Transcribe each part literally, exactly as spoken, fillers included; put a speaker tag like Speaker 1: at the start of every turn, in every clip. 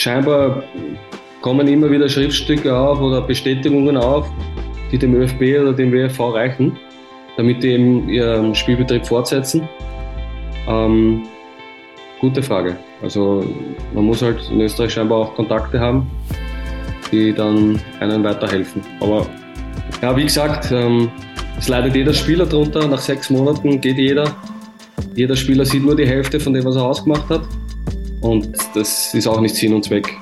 Speaker 1: scheinbar kommen immer wieder Schriftstücke auf oder Bestätigungen auf, die dem ÖFB oder dem W F V reichen, damit die eben ihren Spielbetrieb fortsetzen. Ähm, gute Frage. Also man muss halt in Österreich scheinbar auch Kontakte haben, die dann einen weiterhelfen. Aber ja, wie gesagt, ähm, es leidet jeder Spieler drunter. Nach sechs Monaten geht jeder. Jeder Spieler sieht nur die Hälfte von dem, was er ausgemacht hat. Und das ist auch nicht Sinn und Zweck.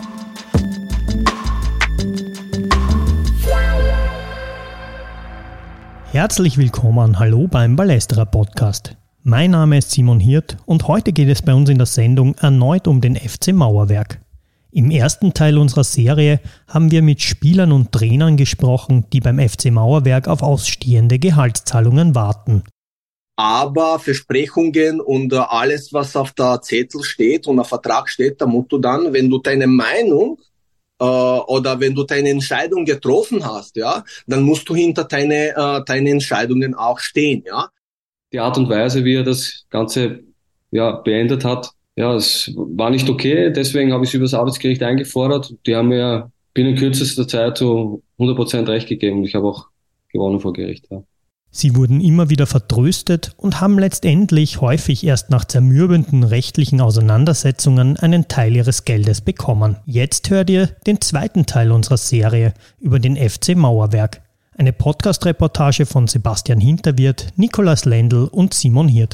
Speaker 2: Herzlich willkommen, hallo beim Ballesterer Podcast. Mein Name ist Simon Hirt und heute geht es bei uns in der Sendung erneut um den F C Mauerwerk. Im ersten Teil unserer Serie haben wir mit Spielern und Trainern gesprochen, die beim F C Mauerwerk auf ausstehende Gehaltszahlungen warten.
Speaker 3: Aber Versprechungen und alles, was auf der Zettel steht und auf Vertrag steht, da musst du dann, wenn du deine Meinung äh, oder wenn du deine Entscheidung getroffen hast, ja, dann musst du hinter deine, äh, deine Entscheidungen auch stehen, ja.
Speaker 1: Die Art und Weise, wie er das Ganze ja, beendet hat, ja, es war nicht okay. Deswegen habe ich es über das Arbeitsgericht eingefordert. Die haben mir binnen kürzester Zeit so hundert Prozent Recht gegeben. Ich habe auch gewonnen vor Gericht. Ja.
Speaker 2: Sie wurden immer wieder vertröstet und haben letztendlich häufig erst nach zermürbenden rechtlichen Auseinandersetzungen einen Teil ihres Geldes bekommen. Jetzt hört ihr den zweiten Teil unserer Serie über den F C Mauerwerk. Eine Podcast-Reportage von Sebastian Hinterwirt, Nikolaus Lendl und Simon Hirt.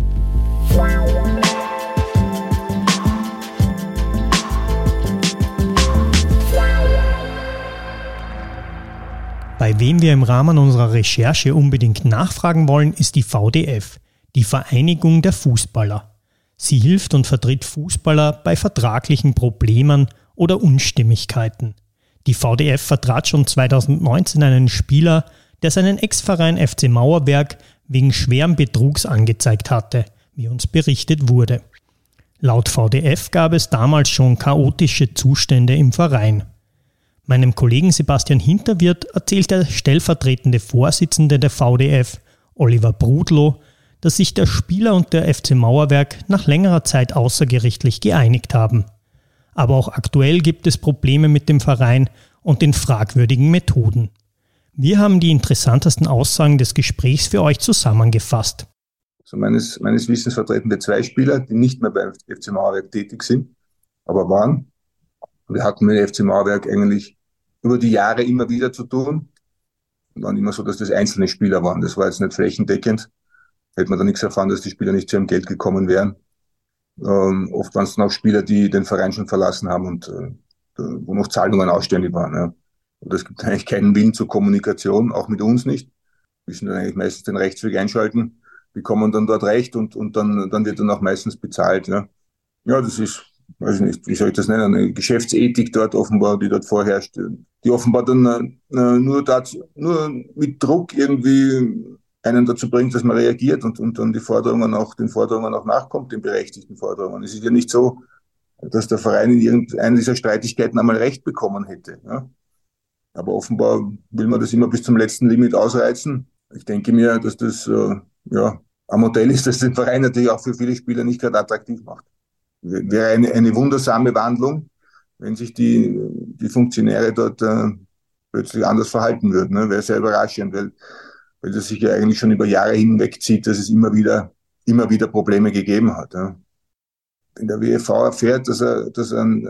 Speaker 2: Bei wem wir im Rahmen unserer Recherche unbedingt nachfragen wollen, ist die V D F, die Vereinigung der Fußballer. Sie hilft und vertritt Fußballer bei vertraglichen Problemen oder Unstimmigkeiten. Die V D F vertrat schon zweitausendneunzehn einen Spieler, der seinen Ex-Verein F C Mauerwerk wegen schweren Betrugs angezeigt hatte, wie uns berichtet wurde. Laut V D F gab es damals schon chaotische Zustände im Verein. Meinem Kollegen Sebastian Hinterwirt erzählt der stellvertretende Vorsitzende der V D F, Oliver Brudlow, dass sich der Spieler und der F C Mauerwerk nach längerer Zeit außergerichtlich geeinigt haben. Aber auch aktuell gibt es Probleme mit dem Verein und den fragwürdigen Methoden. Wir haben die interessantesten Aussagen des Gesprächs für euch zusammengefasst.
Speaker 4: Also meines, meines Wissens vertreten wir zwei Spieler, die nicht mehr beim F C Mauerwerk tätig sind, aber waren. Wir hatten mit dem F C Mauerwerk eigentlich über die Jahre immer wieder zu tun. Und dann immer so, dass das einzelne Spieler waren. Das war jetzt nicht flächendeckend. Hätte man da nichts erfahren, dass die Spieler nicht zu ihrem Geld gekommen wären. Ähm, oft waren es dann auch Spieler, die den Verein schon verlassen haben und äh, wo noch Zahlungen ausständig waren. Ja. Und es gibt eigentlich keinen Willen zur Kommunikation, auch mit uns nicht. Wir müssen dann eigentlich meistens den Rechtsweg einschalten, bekommen dann dort Recht und, und dann, dann wird dann auch meistens bezahlt. Ja, ja das ist... weiß ich nicht, wie soll ich das nennen, eine Geschäftsethik dort offenbar, die dort vorherrscht, die offenbar dann äh, nur dazu, nur mit Druck irgendwie einen dazu bringt, dass man reagiert und, und dann die Forderungen auch, den Forderungen auch nachkommt, den berechtigten Forderungen. Es ist ja nicht so, dass der Verein in irgendeiner dieser Streitigkeiten einmal Recht bekommen hätte. Ja? Aber offenbar will man das immer bis zum letzten Limit ausreizen. Ich denke mir, dass das äh, ja, ein Modell ist, das den Verein natürlich auch für viele Spieler nicht gerade attraktiv macht. Wäre eine, eine wundersame Wandlung, wenn sich die, die Funktionäre dort äh, plötzlich anders verhalten würden. Ne? Wäre sehr überraschend, weil, weil das sich ja eigentlich schon über Jahre hinweg zieht, dass es immer wieder, immer wieder Probleme gegeben hat. Ja? Wenn der W F V erfährt, dass, er, dass ein,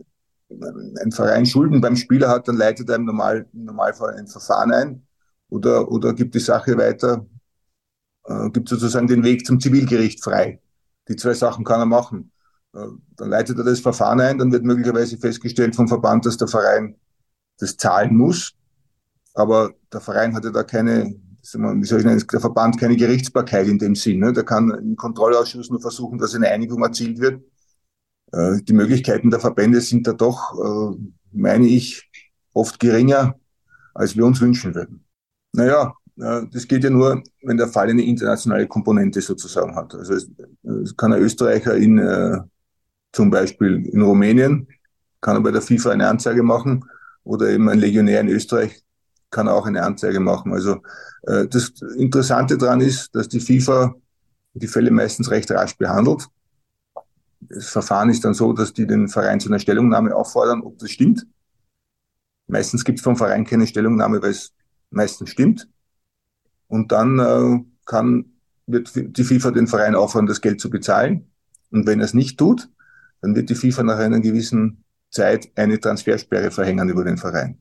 Speaker 4: ein Verein Schulden beim Spieler hat, dann leitet er im, Normal, im Normalfall ein Verfahren ein oder, oder gibt die Sache weiter, äh, gibt sozusagen den Weg zum Zivilgericht frei. Die zwei Sachen kann er machen. Dann leitet er das Verfahren ein, dann wird möglicherweise festgestellt vom Verband, dass der Verein das zahlen muss. Aber der Verein hatte da keine, wie soll ich nennen, der Verband keine Gerichtsbarkeit in dem Sinn. Der kann im Kontrollausschuss nur versuchen, dass eine Einigung erzielt wird. Die Möglichkeiten der Verbände sind da doch, meine ich, oft geringer, als wir uns wünschen würden. Naja, das geht ja nur, wenn der Fall eine internationale Komponente sozusagen hat. Also es, es kann ein Österreicher in äh, zum Beispiel in Rumänien, kann er bei der FIFA eine Anzeige machen oder eben ein Legionär in Österreich kann auch eine Anzeige machen. Also äh, das Interessante daran ist, dass die FIFA die Fälle meistens recht rasch behandelt. Das Verfahren ist dann so, dass die den Verein zu einer Stellungnahme auffordern, ob das stimmt. Meistens gibt es vom Verein keine Stellungnahme, weil es meistens stimmt. Und dann äh, kann, wird die FIFA den Verein auffordern, das Geld zu bezahlen. Und wenn er es nicht tut, dann wird die FIFA nach einer gewissen Zeit eine Transfersperre verhängen über den Verein.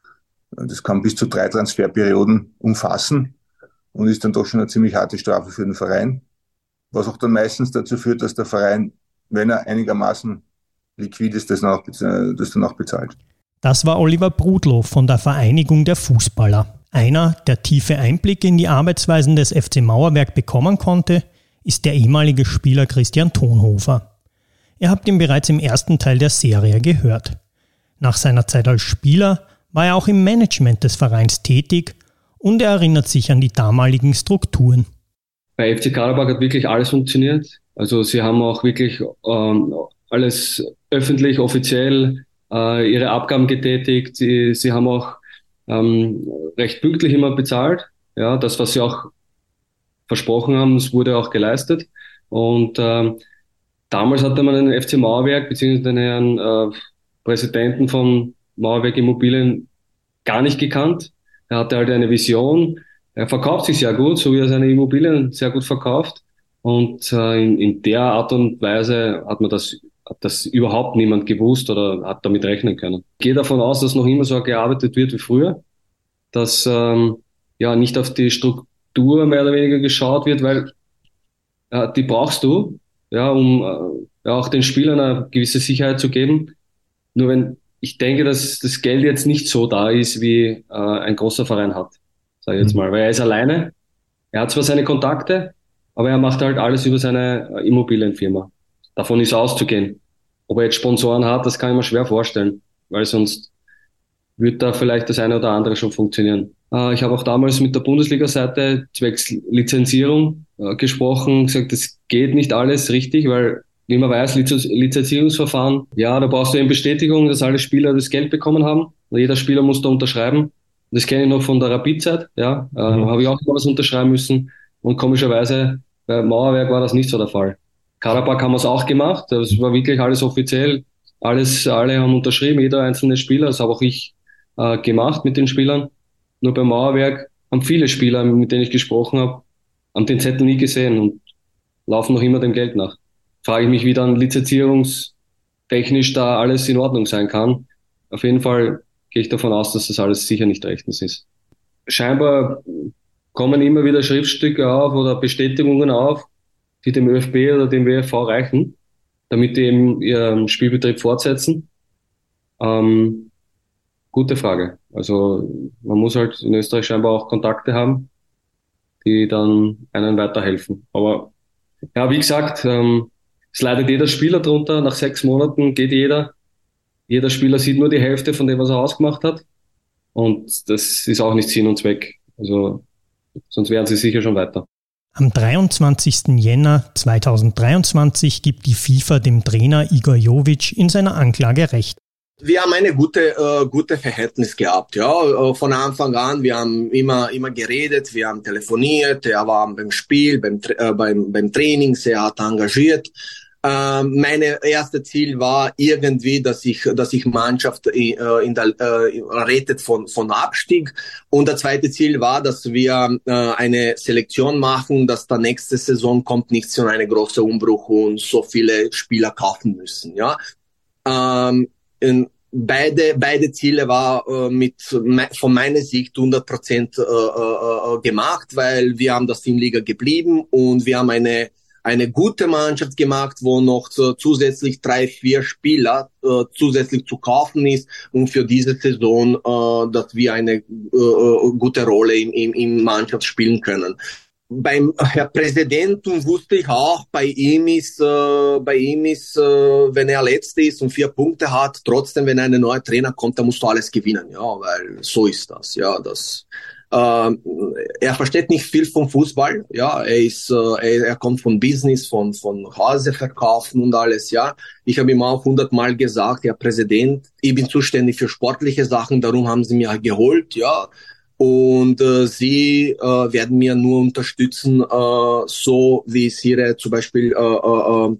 Speaker 4: Das kann bis zu drei Transferperioden umfassen und ist dann doch schon eine ziemlich harte Strafe für den Verein, was auch dann meistens dazu führt, dass der Verein, wenn er einigermaßen liquid ist, das dann auch, das dann auch bezahlt.
Speaker 2: Das war Oliver Brudlow von der Vereinigung der Fußballer. Einer, der tiefe Einblicke in die Arbeitsweisen des F C Mauerwerk bekommen konnte, ist der ehemalige Spieler Christian Thonhofer. Ihr habt ihn bereits im ersten Teil der Serie gehört. Nach seiner Zeit als Spieler war er auch im Management des Vereins tätig und er erinnert sich an die damaligen Strukturen.
Speaker 1: Bei F C Karabach hat wirklich alles funktioniert. Also sie haben auch wirklich ähm, alles öffentlich, offiziell äh, ihre Abgaben getätigt. Sie, sie haben auch ähm, recht pünktlich immer bezahlt. Ja, das, was sie auch versprochen haben, das wurde auch geleistet. Und ähm, damals hatte man den F C Mauerwerk beziehungsweise den Herrn äh, Präsidenten von Mauerwerk Immobilien gar nicht gekannt. Er hatte halt eine Vision. Er verkauft sich sehr gut, so wie er seine Immobilien sehr gut verkauft. Und äh, in, in der Art und Weise hat man das, hat das überhaupt niemand gewusst oder hat damit rechnen können. Ich gehe davon aus, dass noch immer so gearbeitet wird wie früher, dass ähm, ja nicht auf die Struktur mehr oder weniger geschaut wird, weil äh, die brauchst du, ja, um äh, ja, auch den Spielern eine gewisse Sicherheit zu geben. Nur wenn ich denke, dass das Geld jetzt nicht so da ist, wie äh, ein großer Verein hat, sage ich jetzt mal, weil er ist alleine. Er hat zwar seine Kontakte, aber er macht halt alles über seine äh, Immobilienfirma. Davon ist auszugehen. Ob er jetzt Sponsoren hat, das kann ich mir schwer vorstellen, weil sonst würde da vielleicht das eine oder andere schon funktionieren. Äh, ich habe auch damals mit der Bundesliga-Seite zwecks Lizenzierung äh, gesprochen, gesagt, das geht nicht alles richtig, weil wie man weiß, Liz- Lizenzierungsverfahren, ja, da brauchst du eine Bestätigung, dass alle Spieler das Geld bekommen haben. Und jeder Spieler muss da unterschreiben. Das kenne ich noch von der Rapid-Zeit, ja, äh, mhm. habe ich auch noch was unterschreiben müssen. Und komischerweise bei Mauerwerk war das nicht so der Fall. Karabach haben wir es auch gemacht, das war wirklich alles offiziell. Alles, alle haben unterschrieben, jeder einzelne Spieler, das habe auch ich äh, gemacht mit den Spielern. Nur bei Mauerwerk haben viele Spieler, mit denen ich gesprochen habe, haben den Zettel nie gesehen und laufen noch immer dem Geld nach. Frage ich mich, wie dann lizenzierungstechnisch da alles in Ordnung sein kann. Auf jeden Fall gehe ich davon aus, dass das alles sicher nicht rechtens ist. Scheinbar kommen immer wieder Schriftstücke auf oder Bestätigungen auf, die dem ÖFB oder dem W F V reichen, damit die eben ihren Spielbetrieb fortsetzen. Ähm, gute Frage. Also man muss halt in Österreich scheinbar auch Kontakte haben, die dann einen weiterhelfen. Aber ja, wie gesagt, ähm, es leidet jeder Spieler drunter. Nach sechs Monaten geht jeder. Jeder Spieler sieht nur die Hälfte von dem, was er ausgemacht hat. Und das ist auch nicht Sinn und Zweck. Also, sonst wären sie sicher schon weiter.
Speaker 2: Am dreiundzwanzigsten Jänner zweitausenddreiundzwanzig gibt die FIFA dem Trainer Igor Jovic in seiner Anklage Recht.
Speaker 3: Wir haben eine gute, äh, gute Verhältnis gehabt, ja, von Anfang an. Wir haben immer, immer geredet, wir haben telefoniert, er war beim Spiel, beim, äh, beim, beim Training sehr hart engagiert. Ähm, meine erste Ziel war irgendwie, dass ich, dass ich Mannschaft in, in der, äh, rettet von, von Abstieg. Und das zweite Ziel war, dass wir äh, eine Selektion machen, dass der nächste Saison kommt nicht so eine große Umbruch und so viele Spieler kaufen müssen, ja. Ähm, in, beide, beide Ziele war äh, mit, von meiner Sicht hundert Prozent äh, äh, gemacht, weil wir haben das Teamliga geblieben und wir haben eine, eine gute Mannschaft gemacht, wo noch so zusätzlich drei, vier Spieler äh, zusätzlich zu kaufen ist und für diese Saison, äh, dass wir eine äh, gute Rolle im, im, im Mannschaft spielen können. Beim Herr Präsidenten wusste ich auch, bei ihm ist, äh, bei ihm ist, äh, wenn er Letzter ist und vier Punkte hat, trotzdem, wenn ein neuer Trainer kommt, dann musst du alles gewinnen, ja, weil so ist das, ja, das, äh, er versteht nicht viel vom Fußball, ja, er ist, äh, er, er kommt von Business, von, von Häuser verkaufen und alles, ja. Ich habe ihm auch hundertmal gesagt, Herr Präsident, ich bin zuständig für sportliche Sachen, darum haben Sie mich geholt, ja. Und äh, sie äh, werden mir nur unterstützen, äh, so wie es ihre zum Beispiel äh, äh,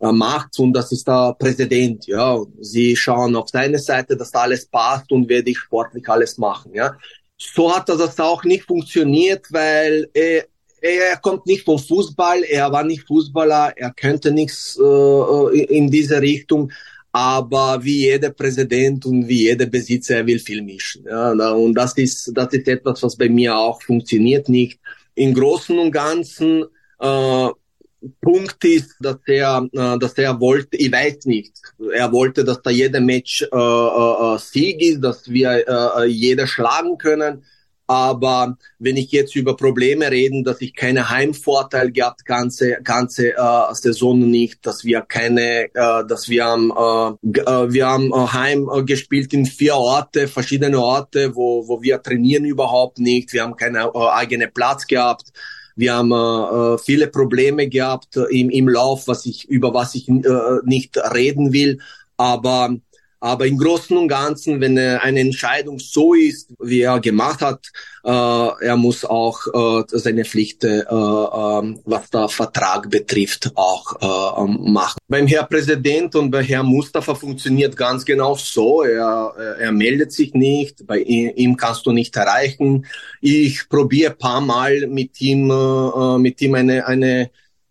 Speaker 3: äh, macht, und das ist der Präsident, ja. Sie schauen auf seine Seite, dass alles passt und werde ich sportlich alles machen, ja. So hat das auch nicht funktioniert, weil er, er kommt nicht vom Fußball, er war nicht Fußballer, er könnte nichts äh, in diese Richtung, aber wie jeder Präsident und wie jeder Besitzer, er will viel mischen. Ja, und das ist, das ist etwas, was bei mir auch funktioniert nicht. Im Großen und Ganzen äh, Punkt ist, dass er, äh, dass er wollte, ich weiß nicht, er wollte, dass da jeder Match äh, äh, Sieg ist, dass wir äh, jeder schlagen können. Aber wenn ich jetzt über Probleme reden, dass ich keine Heimvorteil gehabt, ganze ganze äh, Saison nicht, dass wir keine, äh, dass wir haben, äh, wir haben äh, Heim äh, gespielt in vier Orte, verschiedene Orte, wo wo wir trainieren überhaupt nicht. Wir haben keinen äh, eigenen Platz gehabt. Wir haben äh, viele Probleme gehabt äh, im im Lauf, was ich über was ich äh, nicht reden will, aber Aber im Großen und Ganzen, wenn eine Entscheidung so ist, wie er gemacht hat, äh, er muss auch äh, seine Pflicht, äh, äh, was der Vertrag betrifft, auch äh, machen. Beim Herr Präsident und bei Herrn Mustafa funktioniert ganz genau so. Er, er meldet sich nicht, bei ihm kannst du nicht erreichen. Ich probiere ein paar Mal mit ihm, äh, mit ihm eine eine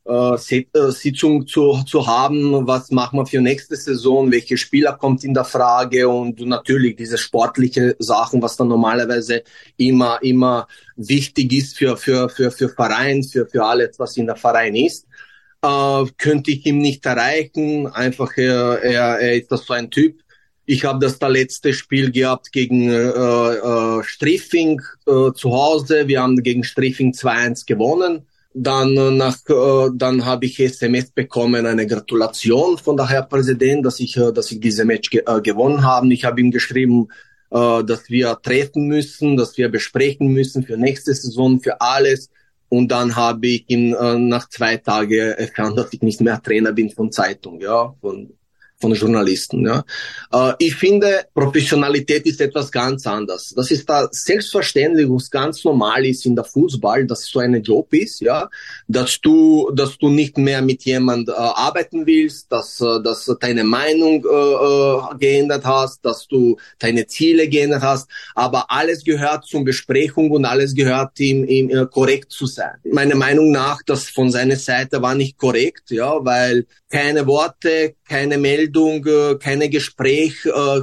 Speaker 3: Sitzung zu, zu haben, was machen wir für nächste Saison, welche Spieler kommt in der Frage, und natürlich diese sportliche Sachen, was dann normalerweise immer immer wichtig ist für für für für Verein, für für alles, was in der Verein ist, äh, könnte ich ihm nicht erreichen. Einfach er, er, er ist das so ein Typ. Ich habe das da letzte Spiel gehabt gegen äh, äh, Striffing äh, zu Hause. Wir haben gegen Striffing zwei eins gewonnen. Dann nach, äh, dann habe ich S M S bekommen, eine Gratulation von der Herr Präsident, dass ich, äh, dass ich diese Match ge äh, gewonnen habe. Ich habe ihm geschrieben, äh, dass wir treffen müssen, dass wir besprechen müssen für nächste Saison, für alles. Und dann habe ich ihm äh, nach zwei Tagen erfahren, dass ich nicht mehr Trainer bin von Zeitung, ja, von von Journalisten, ja. Äh, ich finde, Professionalität ist etwas ganz anderes. Das ist da selbstverständlich, was ganz normal ist in der Fußball, dass es so ein Job ist, ja, dass du, dass du nicht mehr mit jemand äh, arbeiten willst, dass, äh, dass du deine Meinung äh, geändert hast, dass du deine Ziele geändert hast, aber alles gehört zur Besprechung und alles gehört ihm, ihm äh, korrekt zu sein. Meiner Meinung nach, das von seiner Seite war nicht korrekt, ja, weil keine Worte, keine Meldung, keine Gespräch,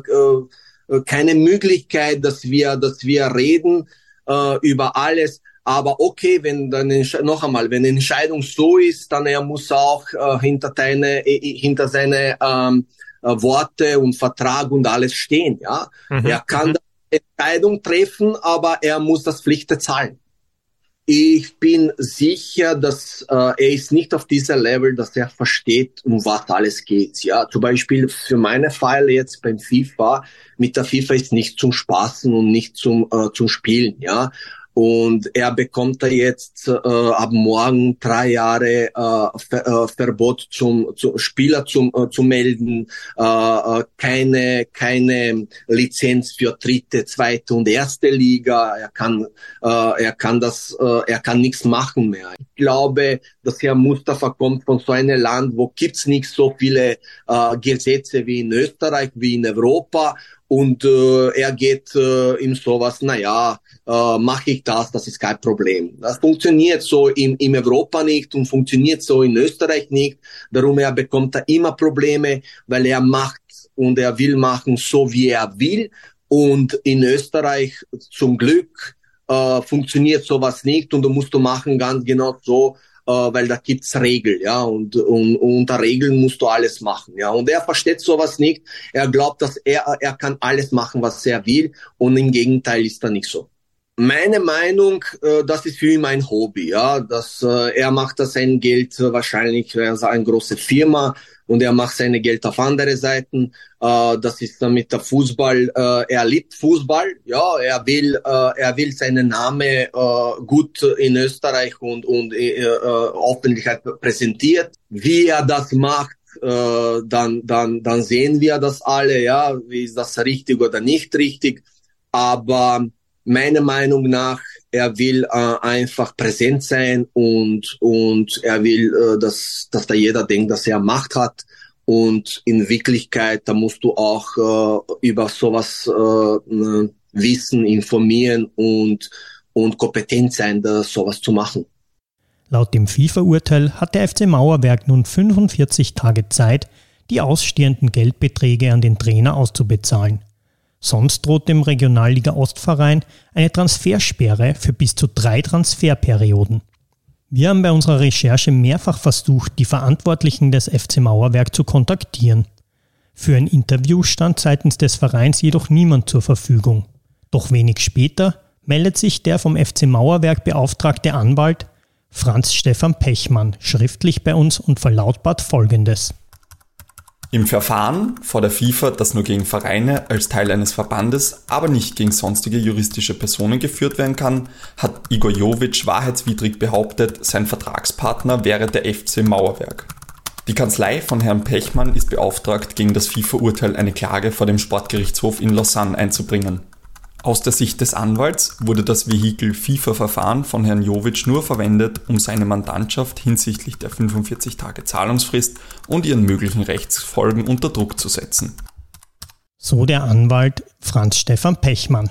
Speaker 3: keine Möglichkeit, dass wir, dass wir reden über alles. Aber okay, wenn dann noch einmal, wenn eine Entscheidung so ist, dann er muss auch hinter deine, hinter seine ähm, Worte und Vertrag und alles stehen. Ja, mhm. Er kann mhm. eine Entscheidung treffen, aber er muss das Pflicht zahlen. Ich bin sicher, dass äh, er ist nicht auf dieser Level, dass er versteht, um was alles geht. Ja, zum Beispiel für meine Fall jetzt beim FIFA, mit der FIFA ist nicht zum Spaßen und nicht zum äh, zum Spielen. Ja, und er bekommt da jetzt äh, ab morgen drei Jahre äh, Ver, äh, Verbot zum, zum Spieler zum äh, zu melden, äh, keine keine Lizenz für dritte, zweite und erste Liga. Er kann äh, er kann das äh, er kann nichts machen mehr. Ich glaube, dass Herr Mustafa kommt von so einem Land, wo gibt's nicht so viele äh, Gesetze wie in Österreich, wie in Europa. Und äh, er geht äh, in sowas, naja, äh, mache ich das, das ist kein Problem. Das funktioniert so in, in Europa nicht und funktioniert so in Österreich nicht. Darum er bekommt er immer Probleme, weil er macht und er will machen so, wie er will. Und in Österreich zum Glück äh, funktioniert sowas nicht und du musst du machen ganz genau so, Uh, weil da gibt's Regeln, ja, und, und, und unter Regeln musst du alles machen, ja, und er versteht sowas nicht, er glaubt, dass er, er kann alles machen, was er will, und im Gegenteil ist er nicht so. Meine Meinung, äh, das ist für ihn ein Hobby, ja, dass äh, er macht das sein Geld äh, wahrscheinlich, er ist eine große Firma und er macht seine Geld auf andere Seiten. Äh, das ist dann mit der Fußball. Äh, er liebt Fußball, ja, er will, äh, er will seinen Namen äh, gut in Österreich und und äh, äh, Öffentlichkeit präsentiert. Wie er das macht, äh, dann dann dann sehen wir das alle, ja, wie ist das richtig oder nicht richtig, aber meiner Meinung nach, er will äh, einfach präsent sein und und er will, äh, dass dass da jeder denkt, dass er Macht hat. Und in Wirklichkeit, da musst du auch äh, über sowas äh, wissen, informieren und und kompetent sein, da sowas zu machen.
Speaker 2: Laut dem FIFA-Urteil hat der F C Mauerwerk nun fünfundvierzig Tage Zeit, die ausstehenden Geldbeträge an den Trainer auszubezahlen. Sonst droht dem Regionalliga-Ostverein eine Transfersperre für bis zu drei Transferperioden. Wir haben bei unserer Recherche mehrfach versucht, die Verantwortlichen des F C Mauerwerk zu kontaktieren. Für ein Interview stand seitens des Vereins jedoch niemand zur Verfügung. Doch wenig später meldet sich der vom F C Mauerwerk beauftragte Anwalt Franz Stefan Pechmann schriftlich bei uns und verlautbart Folgendes.
Speaker 5: Im Verfahren vor der FIFA, das nur gegen Vereine als Teil eines Verbandes, aber nicht gegen sonstige juristische Personen geführt werden kann, hat Igor Jovic wahrheitswidrig behauptet, sein Vertragspartner wäre der F C Mauerwerk. Die Kanzlei von Herrn Pechmann ist beauftragt, gegen das FIFA-Urteil eine Klage vor dem Sportgerichtshof in Lausanne einzubringen. Aus der Sicht des Anwalts wurde das Vehikel FIFA-Verfahren von Herrn Jovic nur verwendet, um seine Mandantschaft hinsichtlich der fünfundvierzig Tage Zahlungsfrist und ihren möglichen Rechtsfolgen unter Druck zu setzen.
Speaker 2: So der Anwalt Franz Stefan Pechmann.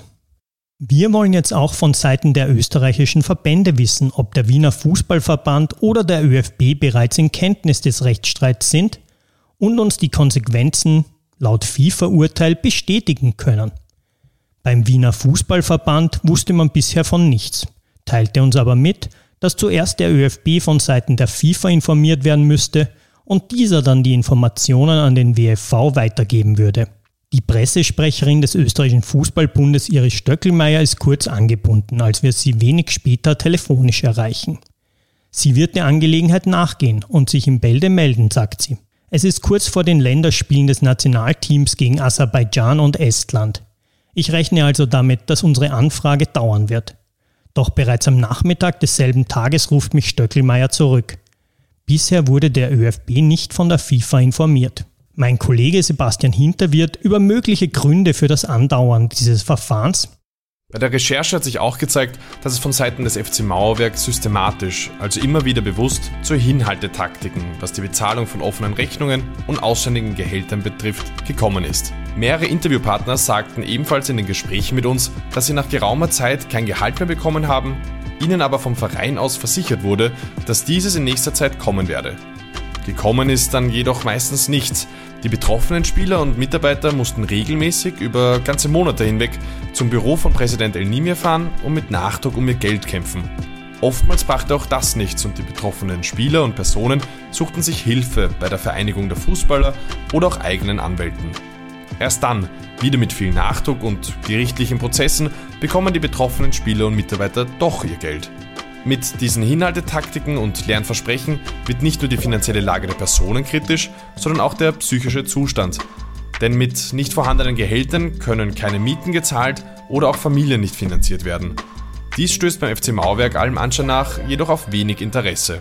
Speaker 2: Wir wollen jetzt auch von Seiten der österreichischen Verbände wissen, ob der Wiener Fußballverband oder der ÖFB bereits in Kenntnis des Rechtsstreits sind und uns die Konsequenzen laut FIFA-Urteil bestätigen können. Beim Wiener Fußballverband wusste man bisher von nichts, teilte uns aber mit, dass zuerst der ÖFB von Seiten der FIFA informiert werden müsste und dieser dann die Informationen an den W F V weitergeben würde. Die Pressesprecherin des österreichischen Fußballbundes Iris Stöckelmeier ist kurz angebunden, als wir sie wenig später telefonisch erreichen. Sie wird der Angelegenheit nachgehen und sich in Bälde melden, sagt sie. Es ist kurz vor den Länderspielen des Nationalteams gegen Aserbaidschan und Estland. Ich rechne also damit, dass unsere Anfrage dauern wird. Doch bereits am Nachmittag desselben Tages ruft mich Stöckelmeier zurück. Bisher wurde der ÖFB nicht von der FIFA informiert. Mein Kollege Sebastian Hinter wird über mögliche Gründe für das Andauern dieses Verfahrens.
Speaker 6: Bei der Recherche hat sich auch gezeigt, dass es von Seiten des F C Mauerwerk systematisch, also immer wieder bewusst, zu Hinhaltetaktiken, was die Bezahlung von offenen Rechnungen und ausständigen Gehältern betrifft, gekommen ist. Mehrere Interviewpartner sagten ebenfalls in den Gesprächen mit uns, dass sie nach geraumer Zeit kein Gehalt mehr bekommen haben, ihnen aber vom Verein aus versichert wurde, dass dieses in nächster Zeit kommen werde. Gekommen ist dann jedoch meistens nichts. Die betroffenen Spieler und Mitarbeiter mussten regelmäßig über ganze Monate hinweg zum Büro von Präsident El-Nimir fahren und mit Nachdruck um ihr Geld kämpfen. Oftmals brachte auch das nichts und die betroffenen Spieler und Personen suchten sich Hilfe bei der Vereinigung der Fußballer oder auch eigenen Anwälten. Erst dann, wieder mit viel Nachdruck und gerichtlichen Prozessen, bekommen die betroffenen Spieler und Mitarbeiter doch ihr Geld. Mit diesen Hinhaltetaktiken und leeren Versprechen wird nicht nur die finanzielle Lage der Personen kritisch, sondern auch der psychische Zustand. Denn mit nicht vorhandenen Gehältern können keine Mieten gezahlt oder auch Familien nicht finanziert werden. Dies stößt beim F C Mauerwerk allem Anschein nach jedoch auf wenig Interesse.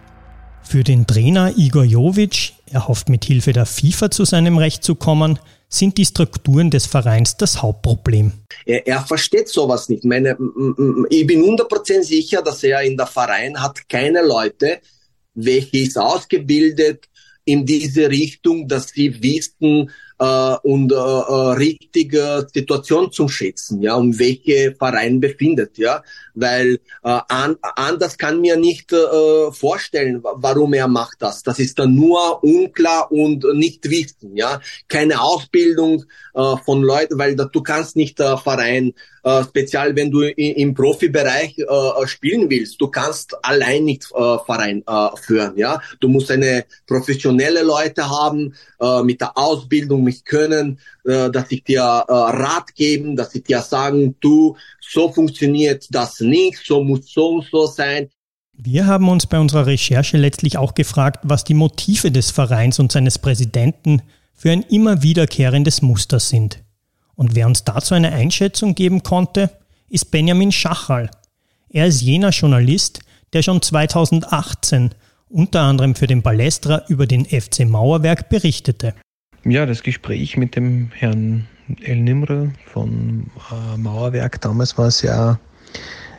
Speaker 2: Für den Trainer Igor Jovic, er hofft mit Hilfe der FIFA zu seinem Recht zu kommen, sind die Strukturen des Vereins das Hauptproblem.
Speaker 3: Er, er versteht sowas nicht. Meine, ich bin hundert Prozent sicher, dass er in der Verein hat keine Leute, welche ist ausgebildet in diese Richtung, dass sie wissen äh, und äh, richtige Situation zu schätzen, ja, um welche Verein befindet, ja, weil äh, an, anders kann mir nicht äh, vorstellen, warum er macht das. Das ist dann nur unklar und nicht wissen, ja, keine Ausbildung äh, von Leuten, weil da, du kannst nicht äh, Verein äh, speziell wenn du i, im Profibereich äh, spielen willst, du kannst allein nicht äh, Verein äh, führen, ja, du musst eine professionelle Leute haben äh, mit der Ausbildung, mit Können, äh, dass ich dir äh, Rat geben, dass ich dir sagen, du, so funktioniert das nicht, so muss so und so sein.
Speaker 2: Wir haben uns bei unserer Recherche letztlich auch gefragt, was die Motive des Vereins und seines Präsidenten für ein immer wiederkehrendes Muster sind. Und wer uns dazu eine Einschätzung geben konnte, ist Benjamin Schachal. Er ist jener Journalist, der schon zweitausendachtzehn unter anderem für den Ballestra über den F C Mauerwerk berichtete.
Speaker 7: Ja, das Gespräch mit dem Herrn El-Nimr von äh, Mauerwerk damals war sehr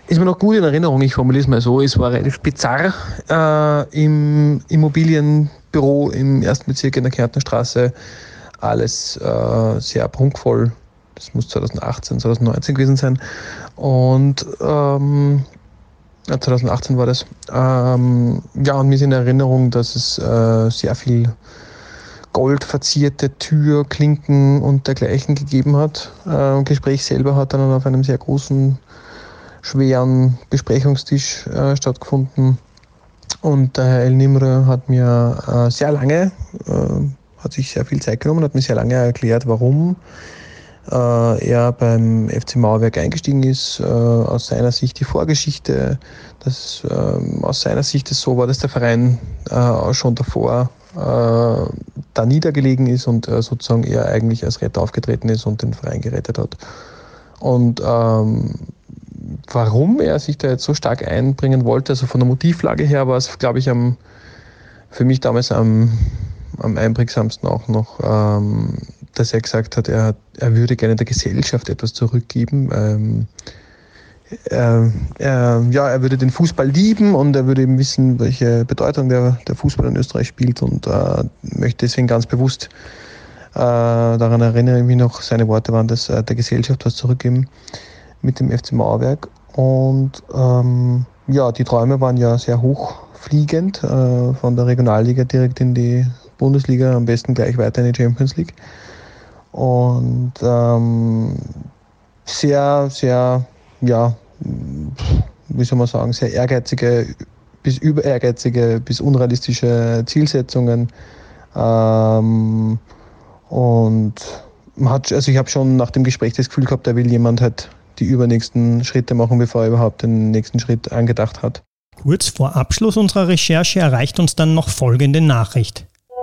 Speaker 7: ist mir noch gut in Erinnerung, ich formuliere es mal so, es war relativ bizarr äh, im Immobilienbüro im ersten Bezirk in der Kärntnerstraße. Alles äh, sehr prunkvoll. Das muss zwanzig achtzehn, zwanzig neunzehn gewesen sein. Und ähm, ja, zwanzig achtzehn war das. Ähm, ja, und mir ist in Erinnerung, dass es äh, sehr viel goldverzierte Tür, Klinken und dergleichen gegeben hat. Äh, das Gespräch selber hat dann auf einem sehr großen, schweren Besprechungstisch äh, stattgefunden. Und der Herr El Nimre hat mir äh, sehr lange, äh, hat sich sehr viel Zeit genommen, hat mir sehr lange erklärt, warum äh, er beim F C Mauerwerk eingestiegen ist, äh, aus seiner Sicht die Vorgeschichte, dass äh, aus seiner Sicht es so war, dass der Verein äh, schon davor äh, da niedergelegen ist und äh, sozusagen er eigentlich als Retter aufgetreten ist und den Verein gerettet hat. Und ähm, warum er sich da jetzt so stark einbringen wollte, also von der Motivlage her war es, glaube ich, am, für mich damals am, am einprägsamsten auch noch, ähm, dass er gesagt hat, er, er würde gerne der Gesellschaft etwas zurückgeben. Ähm, er, er, ja, er würde den Fußball lieben und er würde eben wissen, welche Bedeutung der, der Fußball in Österreich spielt und äh, möchte deswegen ganz bewusst, äh, daran erinnere ich mich noch, seine Worte waren, dass äh, der Gesellschaft was zurückgeben mit dem F C Mauerwerk. Und ähm, ja, die Träume waren ja sehr hochfliegend, äh, von der Regionalliga direkt in die Bundesliga, am besten gleich weiter in die Champions League. Und ähm, sehr, sehr, ja, wie soll man sagen, sehr ehrgeizige, bis über ehrgeizige, bis unrealistische Zielsetzungen. Ähm, und man hat, also ich habe schon nach dem Gespräch das Gefühl gehabt, da will jemand halt die übernächsten Schritte machen, bevor er überhaupt den nächsten Schritt angedacht hat.
Speaker 2: Kurz vor Abschluss unserer Recherche erreicht uns dann noch folgende Nachricht.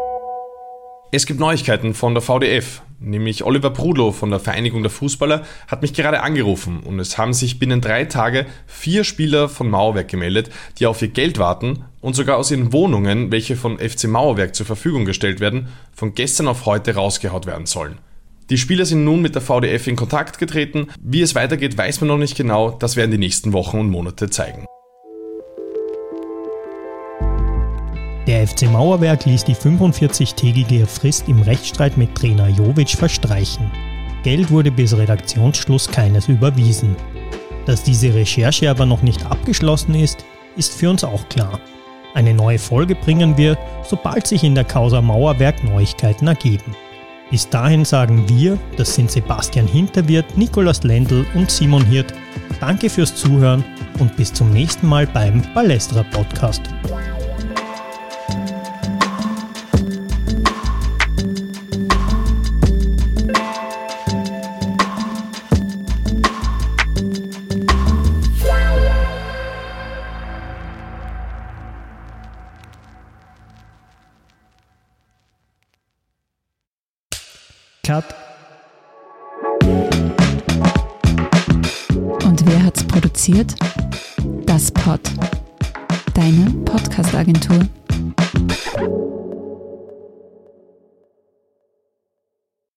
Speaker 6: Es gibt Neuigkeiten von der V D F, nämlich Oliver Prudlow von der Vereinigung der Fußballer hat mich gerade angerufen und es haben sich binnen drei Tage vier Spieler von Mauerwerk gemeldet, die auf ihr Geld warten und sogar aus ihren Wohnungen, welche von F C Mauerwerk zur Verfügung gestellt werden, von gestern auf heute rausgehaut werden sollen. Die Spieler sind nun mit der V D F in Kontakt getreten. Wie es weitergeht, weiß man noch nicht genau. Das werden die nächsten Wochen und Monate zeigen.
Speaker 2: Der F C Mauerwerk ließ die fünfundvierzigtägige Frist im Rechtsstreit mit Trainer Jovic verstreichen. Geld wurde bis Redaktionsschluss keines überwiesen. Dass diese Recherche aber noch nicht abgeschlossen ist, ist für uns auch klar. Eine neue Folge bringen wir, sobald sich in der Causa Mauerwerk Neuigkeiten ergeben. Bis dahin sagen wir, das sind Sebastian Hinterwirt, Nikolaus Lendl und Simon Hirt. Danke fürs Zuhören und bis zum nächsten Mal beim Ballestra Podcast. Cut.
Speaker 8: Und wer hat's produziert? Das Pod. Deine Podcast-Agentur.